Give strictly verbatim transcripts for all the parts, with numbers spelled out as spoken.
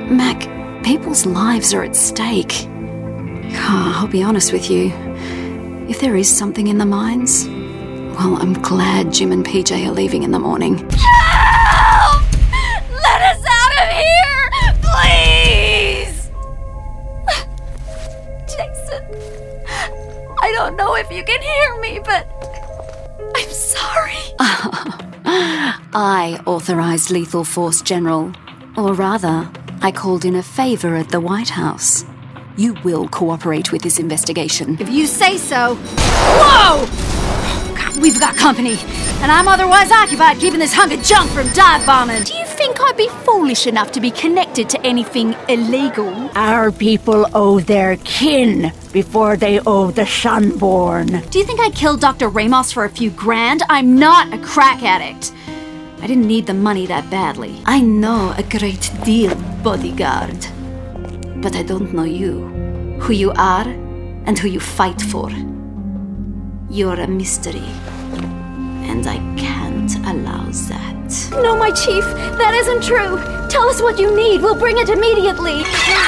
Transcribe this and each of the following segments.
Mac, people's lives are at stake. Oh, I'll be honest with you. If there is something in the mines, well, I'm glad Jim and P J are leaving in the morning. Help! Let us out of here! Please! Jason, I don't know if you can hear me, but I'm sorry. I authorized lethal force, General. Or rather, I called in a favor at the White House. You will cooperate with this investigation. If you say so. Whoa! God, we've got company, and I'm otherwise occupied keeping this hunk of junk from dive bombing. Do you think I'd be foolish enough to be connected to anything illegal? Our people owe their kin before they owe the Sunborn. Do you think I killed Doctor Ramos for a few grand? I'm not a crack addict. I didn't need the money that badly. I know a great deal, bodyguard. But I don't know you, who you are, and who you fight for. You're a mystery, and I can't allow that. No, my chief, that isn't true. Tell us what you need. We'll bring it immediately.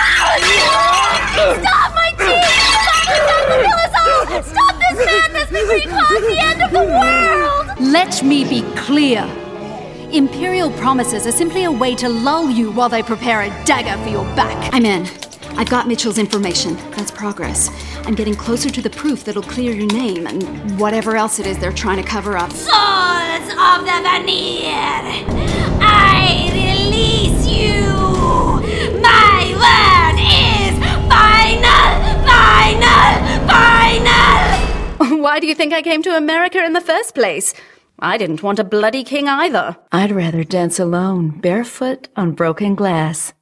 Stop, my chief! Stop trying to kill us all! Stop this madness before you cause the end of the world! Let me be clear. Imperial promises are simply a way to lull you while they prepare a dagger for your back. I'm in. I've got Mitchell's information. That's progress. I'm getting closer to the proof that'll clear your name and whatever else it is they're trying to cover up. Swords of the Vanir! I release you! My word is final! Final! Final! Why do you think I came to America in the first place? I didn't want a bloody king either. I'd rather dance alone, barefoot on broken glass.